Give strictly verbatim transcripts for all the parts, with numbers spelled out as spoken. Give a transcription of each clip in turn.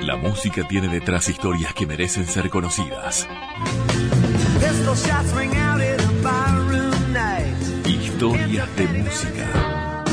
La música tiene detrás historias que merecen ser conocidas. Historias de música.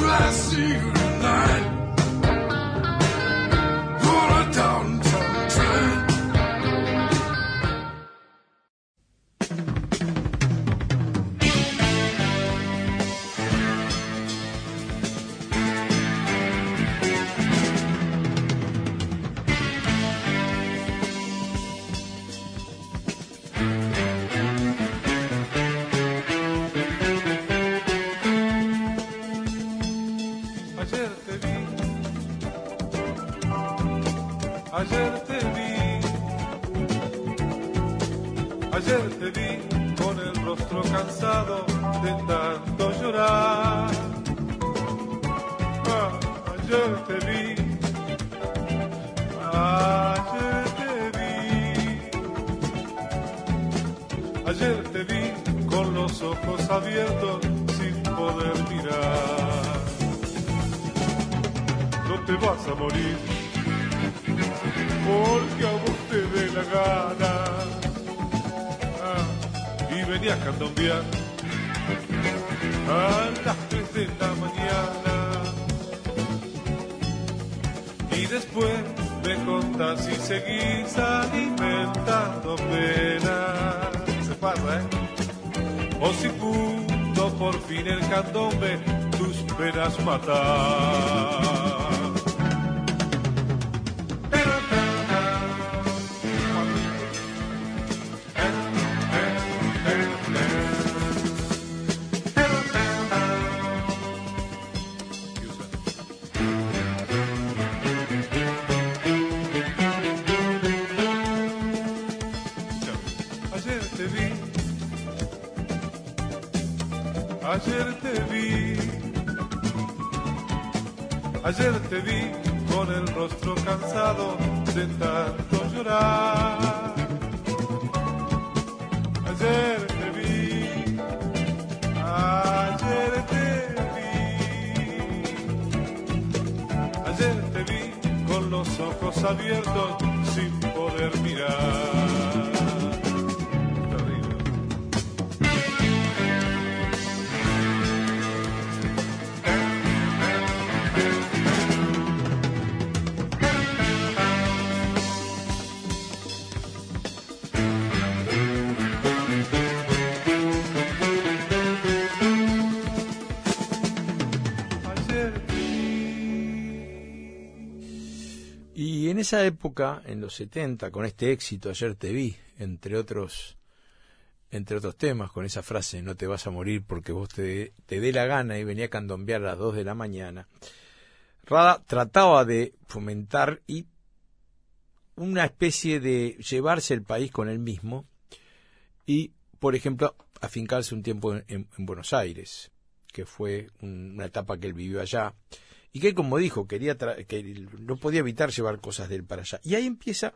Ayer te vi, ayer te vi con el rostro cansado de tanto llorar. Ah, ayer te vi, ayer te vi, ayer te vi con los ojos abiertos sin poder mirar. No te vas a morir, porque a vos te dé la gana. Ah, y venía a candombear a las tres de la mañana. Y después me contás y seguís alimentando penas. Se parra, ¿eh? O si pudo por fin el candombe tus penas matar. Ayer te vi, ayer te vi con el rostro cansado de tanto llorar. Ayer te vi, ayer te vi, ayer te vi con los ojos abiertos sin poder mirar. En esa época, en los setenta, con este éxito, Ayer te vi, entre otros entre otros temas, con esa frase, no te vas a morir porque vos te, te dé la gana, y venía a candombear a las dos de la mañana, Rada trataba de fomentar y una especie de llevarse el país con él mismo y, por ejemplo, afincarse un tiempo en, en, en Buenos Aires, que fue un, una etapa que él vivió allá, y que, como dijo, quería tra- que no podía evitar llevar cosas de él para allá. Y ahí empieza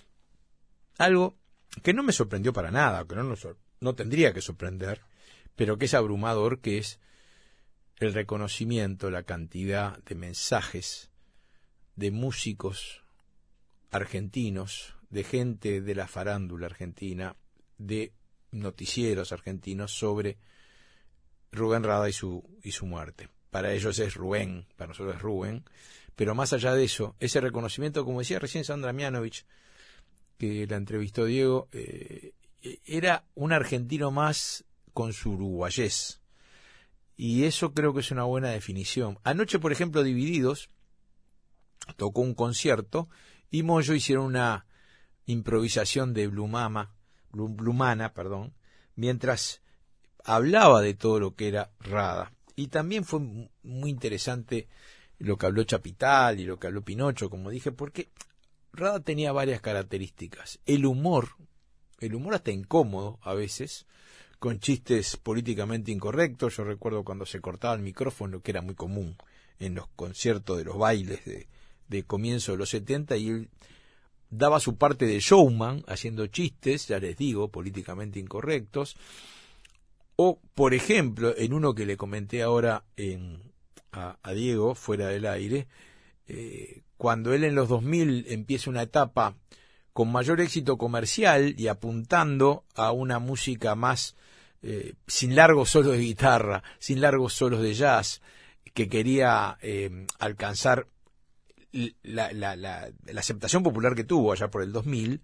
algo que no me sorprendió para nada, que no, nos, no tendría que sorprender, pero que es abrumador, que es el reconocimiento, la cantidad de mensajes de músicos argentinos, de gente de la farándula argentina, de noticieros argentinos sobre Rubén Rada y su, y su muerte. Para ellos es Rubén, para nosotros es Rubén, pero más allá de eso, ese reconocimiento, como decía recién Sandra Mianovich, que la entrevistó Diego, eh, era un argentino más con su uruguayés, y eso creo que es una buena definición. Anoche, por ejemplo, Divididos tocó un concierto y Moyo hicieron una improvisación de Blue Mama, Blue, Blumana, perdón, mientras hablaba de todo lo que era Rada. Y también fue muy interesante lo que habló Chapital y lo que habló Pinocho, como dije, porque Rada tenía varias características. El humor, el humor hasta incómodo a veces, con chistes políticamente incorrectos. Yo recuerdo cuando se cortaba el micrófono, que era muy común en los conciertos de los bailes de, de comienzo de los setenta, y él daba su parte de showman, haciendo chistes, ya les digo, políticamente incorrectos. O, por ejemplo, en uno que le comenté ahora en, a, a Diego, fuera del aire, eh, cuando él en los dos mil empieza una etapa con mayor éxito comercial y apuntando a una música más eh, sin largos solos de guitarra, sin largos solos de jazz, que quería eh, alcanzar la, la, la, la aceptación popular que tuvo allá por el dos mil,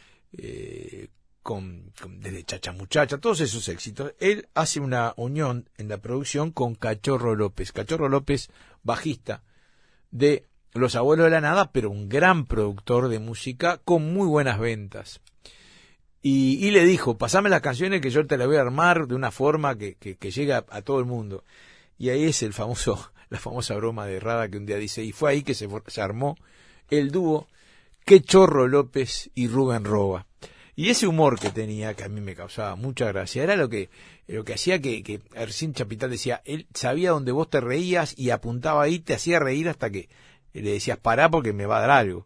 eh, con, con desde Chacha Muchacha, todos esos éxitos. Él hace una unión en la producción con Cachorro López. Cachorro López, bajista de Los Abuelos de la Nada, pero un gran productor de música con muy buenas ventas. Y, y le dijo, pasame las canciones que yo te las voy a armar de una forma que, que, que llegue a, a todo el mundo. Y ahí es el famoso, la famosa broma de Rada que un día dice, y fue ahí que se, se armó el dúo Cachorro López y Rubén Roba. Y ese humor que tenía, que a mí me causaba mucha gracia, era lo que lo que hacía que, que Ercín Chapital decía, él sabía dónde vos te reías y apuntaba ahí, te hacía reír hasta que le decías, pará porque me va a dar algo.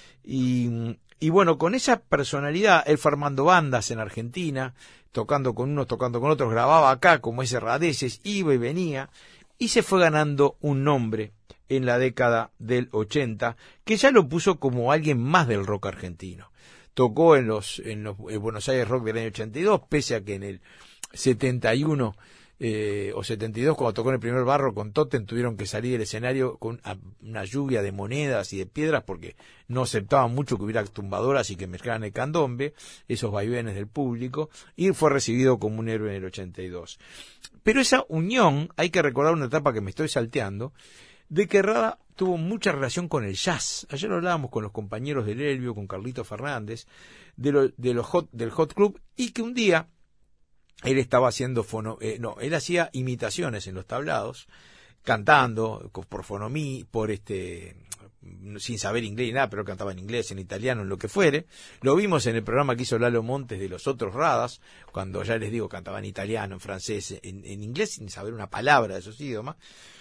Y, y bueno, con esa personalidad, él fue armando bandas en Argentina, tocando con unos, tocando con otros, grababa acá como ese Radeces, iba y venía, y se fue ganando un nombre en la década del ochenta, que ya lo puso como alguien más del rock argentino. Tocó en los en los en Buenos Aires Rock del año ochenta y dos, pese a que en el setenta y uno eh, o setenta y dos, cuando tocó en el primer barro con Totem, tuvieron que salir del escenario con una lluvia de monedas y de piedras porque no aceptaban mucho que hubiera tumbadoras y que mezclaran el candombe, esos vaivenes del público, y fue recibido como un héroe en el ochenta y dos. Pero esa unión, hay que recordar una etapa que me estoy salteando, de que Rada tuvo mucha relación con el jazz. Ayer hablábamos con los compañeros del Elvio, con Carlito Fernández, de, lo, de los hot, del Hot Club, y que un día él estaba haciendo fono, eh, no, él hacía imitaciones en los tablados, cantando por fonomí, por este, sin saber inglés ni nada, pero cantaba en inglés, en italiano, en lo que fuere. Lo vimos en el programa que hizo Lalo Montes de los otros Radas, cuando ya les digo, cantaba en italiano, en francés, en, en inglés, sin saber una palabra de esos idiomas.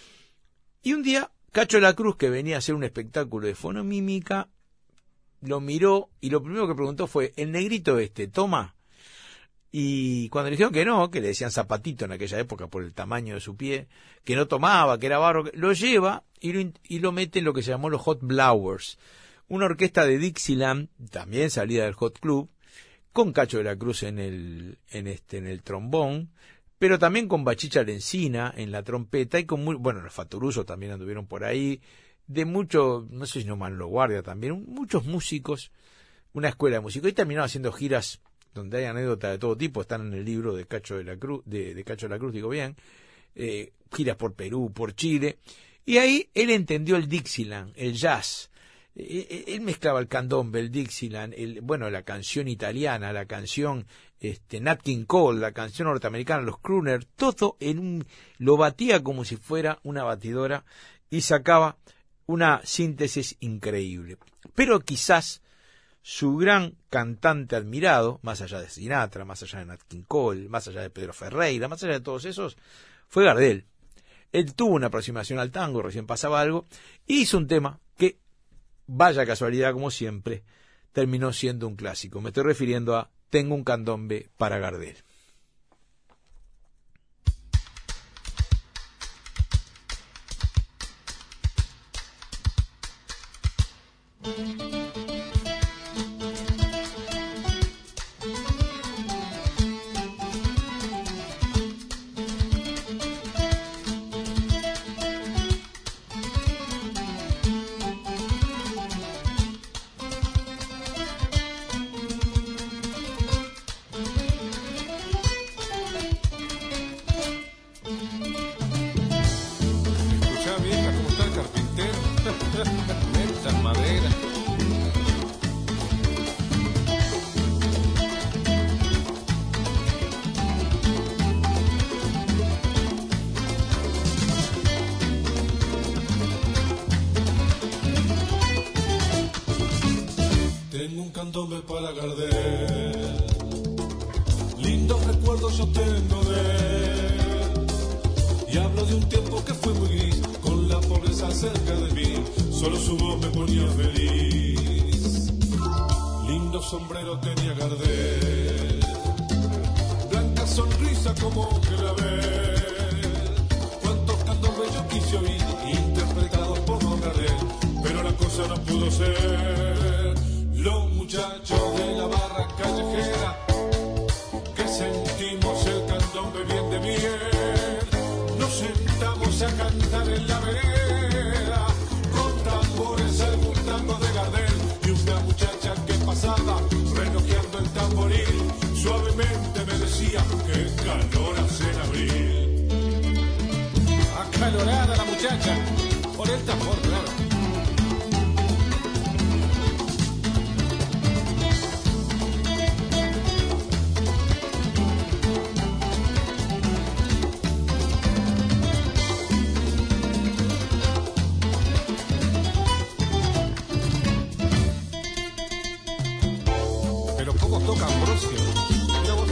Y un día, Cacho de la Cruz, que venía a hacer un espectáculo de fonomímica, lo miró y lo primero que preguntó fue, ¿el negrito este toma? Y cuando le dijeron que no, que le decían zapatito en aquella época por el tamaño de su pie, que no tomaba, que era barro, lo lleva y lo, y lo mete en lo que se llamó los Hot Blowers, una orquesta de Dixieland, también salida del Hot Club, con Cacho de la Cruz en el, en este, en el trombón, pero también con Bachicha Lencina en la trompeta y con muy, bueno, los Fatoruso también anduvieron por ahí, de mucho, no sé si no Manolo Guardia también, muchos músicos, una escuela de músicos, y terminaron haciendo giras donde hay anécdotas de todo tipo, están en el libro de Cacho de la Cruz, de, de Cacho de la Cruz, digo bien, eh, giras por Perú, por Chile, y ahí él entendió el Dixieland, el jazz. Él mezclaba el candombe, el Dixieland, el, bueno, la canción italiana, la canción este, Nat King Cole, la canción norteamericana, los crooner, todo en un, lo batía como si fuera una batidora y sacaba una síntesis increíble. Pero quizás su gran cantante admirado, más allá de Sinatra, más allá de Nat King Cole, más allá de Pedro Ferreira, más allá de todos esos, fue Gardel. Él tuvo una aproximación al tango, recién pasaba algo, y hizo un tema que, vaya casualidad como siempre, terminó siendo un clásico. Me estoy refiriendo a Tengo un candombe para Gardel. Para Gardel, lindos recuerdos yo tengo de él, y hablo de un tiempo que fue muy gris, con la pobreza cerca de mí, solo su voz me ponía feliz. Lindo sombrero tenía Gardel, blanca sonrisa como clavel, cuántos candombes yo quise oír, interpretados por Don Gardel, pero la cosa no pudo ser. Los muchachos de la barra callejera que sentimos el candombe bien de miel, nos sentamos a cantar en la vereda con tambores, algún tango de Gardel y una muchacha que pasaba relojeando el tamboril. Suavemente me decía que calor hace en abril. Acalorada la muchacha por el tambor, claro. Pero ¿cómo toca Ambrosio? Mira vos.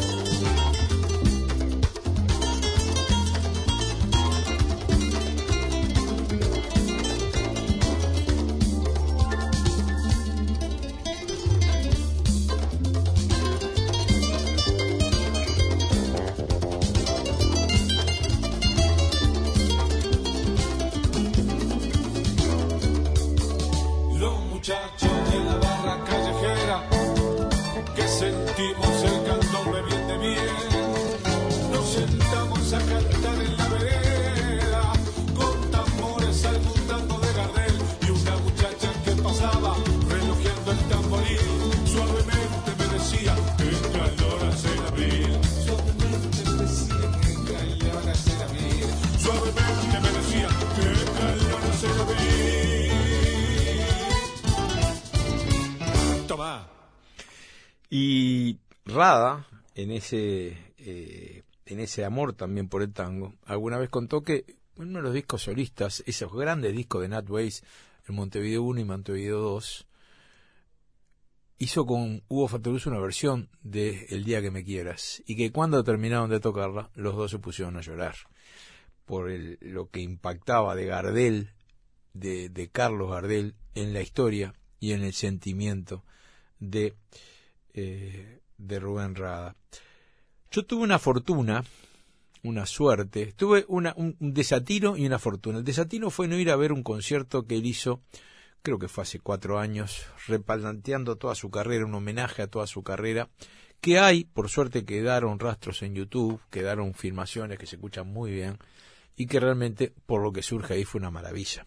Los muchachos de la barra callejera que sentimos el candombe bien de miel, nos sentamos a cantar en la vereda con tambores, algún tango de Gardel y una muchacha que pasaba relojeando el tamboril. Suavemente me decía que calor hace en abril. Suavemente me decía que calor hace en abril. Suavemente me decía que calor hace en abril. Tomá. Y Rada, en ese eh, en ese amor también por el tango, alguna vez contó que en uno de los discos solistas, esos grandes discos de Nat Weiss, el Montevideo uno y Montevideo dos, hizo con Hugo Fattoruso una versión de El día que me quieras, y que cuando terminaron de tocarla, los dos se pusieron a llorar por el, lo que impactaba de Gardel, de, de Carlos Gardel, en la historia y en el sentimiento de Eh, de Rubén Rada. Yo tuve una fortuna, una suerte, tuve una, un, un desatino y una fortuna. El desatino fue no ir a ver un concierto que él hizo, creo que fue hace cuatro años, replanteando toda su carrera, un homenaje a toda su carrera, que hay, por suerte quedaron rastros en YouTube, quedaron filmaciones que se escuchan muy bien, y que realmente, por lo que surge ahí, fue una maravilla.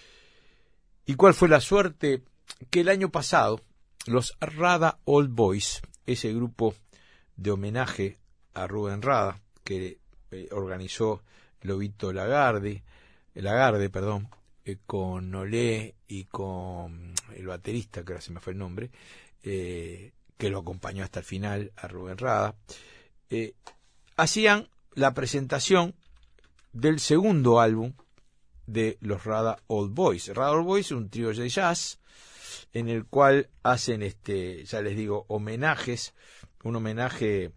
¿Y cuál fue la suerte? Que el año pasado, los Rada Old Boys, ese grupo de homenaje a Rubén Rada que eh, organizó Lobito Lagarde, Lagarde, perdón, eh, con Nolé y con el baterista, que ahora se me fue el nombre, eh, que lo acompañó hasta el final a Rubén Rada, eh, hacían la presentación del segundo álbum de los Rada Old Boys. Rada Old Boys es un trío de jazz en el cual hacen, este, ya les digo, homenajes, un homenaje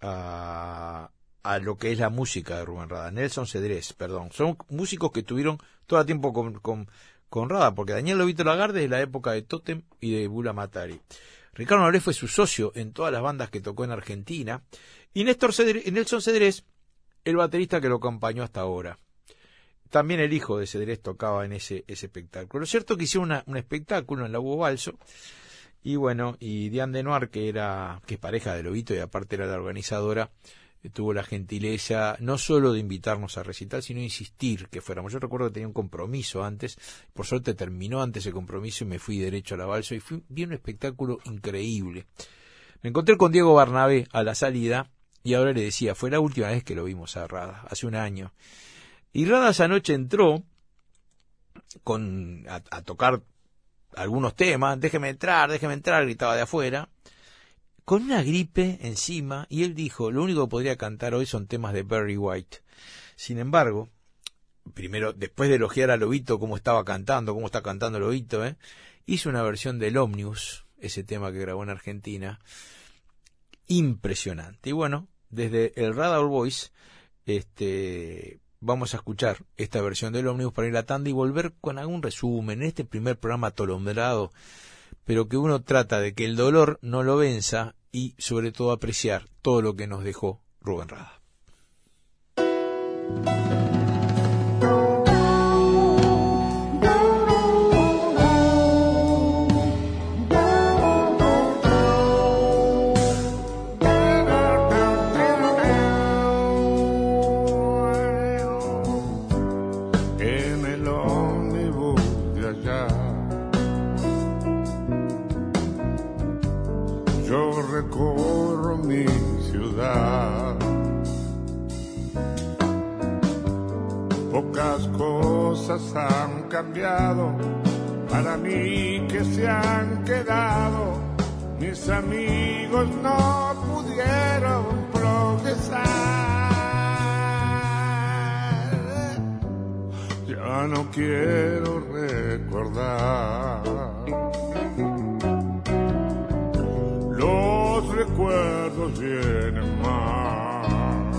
a, a lo que es la música de Rubén Rada. Nelson Cedrés, perdón. Son músicos que estuvieron todo el tiempo con, con, con Rada, porque Daniel Lobito Lagarde es de la época de Totem y de Bula Matari. Ricardo Nolé fue su socio en todas las bandas que tocó en Argentina. Y Néstor Cedrés, Nelson Cedrés, el baterista que lo acompañó hasta ahora. También el hijo de Cedrés tocaba en ese, ese espectáculo. Lo cierto es que hicieron una, un espectáculo en la Hugo Balso, y bueno, y Diane Denoir, que era, que es pareja de Lobito y aparte era la organizadora, eh, tuvo la gentileza no solo de invitarnos a recitar, sino insistir que fuéramos. Yo recuerdo que tenía un compromiso antes, por suerte terminó antes el compromiso y me fui derecho a la Balso, y fui, vi un espectáculo increíble. Me encontré con Diego Barnabé a la salida, y ahora le decía, fue la última vez que lo vimos a Rada, hace un año. Y Rada esa noche entró con a, a tocar algunos temas, déjeme entrar, déjeme entrar, gritaba de afuera, con una gripe encima, y él dijo, lo único que podría cantar hoy son temas de Barry White. Sin embargo, primero, después de elogiar a Lobito, cómo estaba cantando, cómo está cantando Lobito, ¿eh? hizo una versión del Omnibus, ese tema que grabó en Argentina, impresionante. Y bueno, desde el Rada Old Boys, este... vamos a escuchar esta versión del Omnibus para ir a la tanda y volver con algún resumen en este primer programa atolondrado, pero que uno trata de que el dolor no lo venza y sobre todo apreciar todo lo que nos dejó Rubén Rada. yo recorro mi ciudad. Pocas cosas han cambiado para mí que se han quedado. Mis amigos no pudieron progresar. Ya no quiero recordar. Los recuerdos vienen más.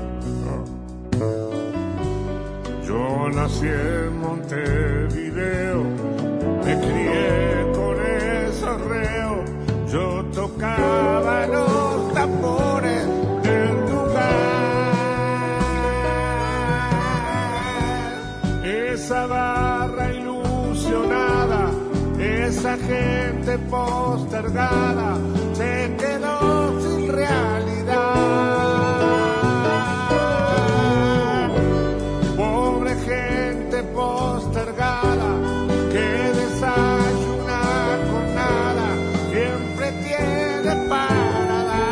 Yo nací en Montevideo, me crié con esos reos. Yo tocaba los tambores del lugar. Esa barra ilusionada, esa gente postergada, se quedó sin realidad. Pobre gente postergada, que desayuna con nada, siempre tiene para dar.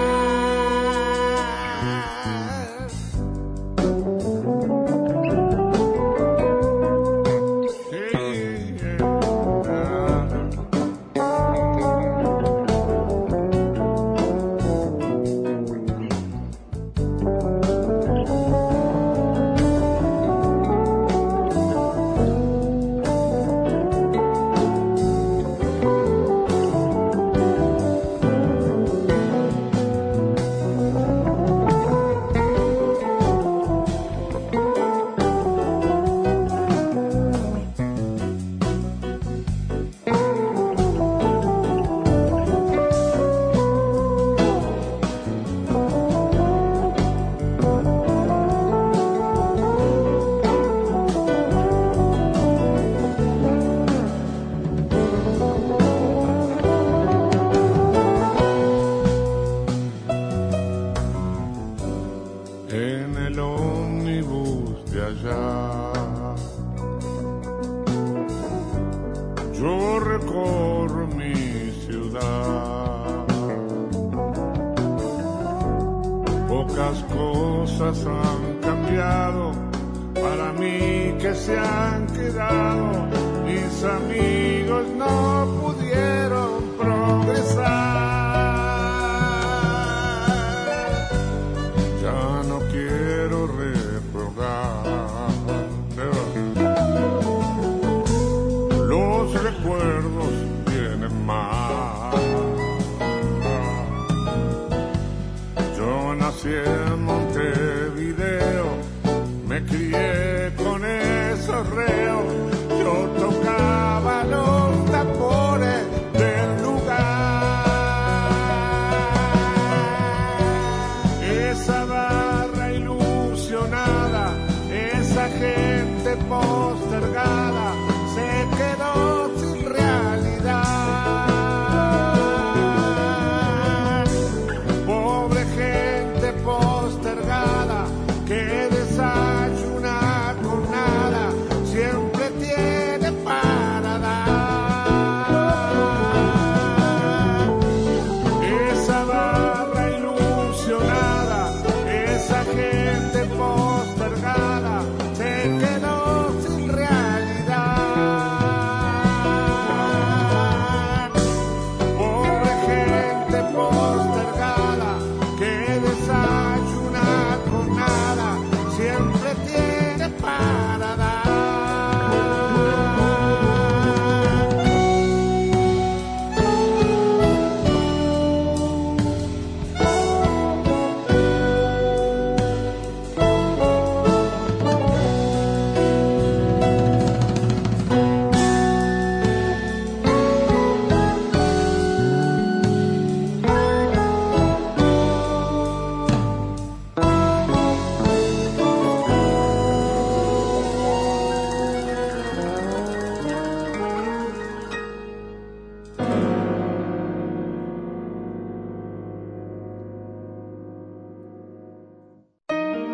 En el ómnibus de allá, yo recorro mi ciudad. Pocas cosas han cambiado para mí que se han quedado. Mis amigos no pudieron progresar. Ya no quiero recordar. Los recuerdos vienen más. Yo nací en Montevideo, me crié con esos reos. Yo tocaba los tambores del lugar. Esa barra ilusionada, esa gente postergada, se quedó sin realidad. Pobre gente postergada, que desayuna con nada, siempre tiene para dar. Esa barra ilusionada, esa gente postergada, se quedó sin realidad. Pobre gente postergada, que desayuna con nada, siempre tiene para dar.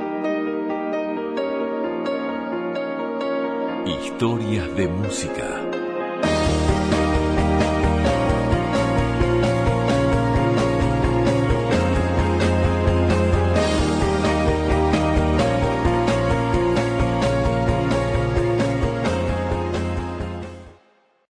Historias de música.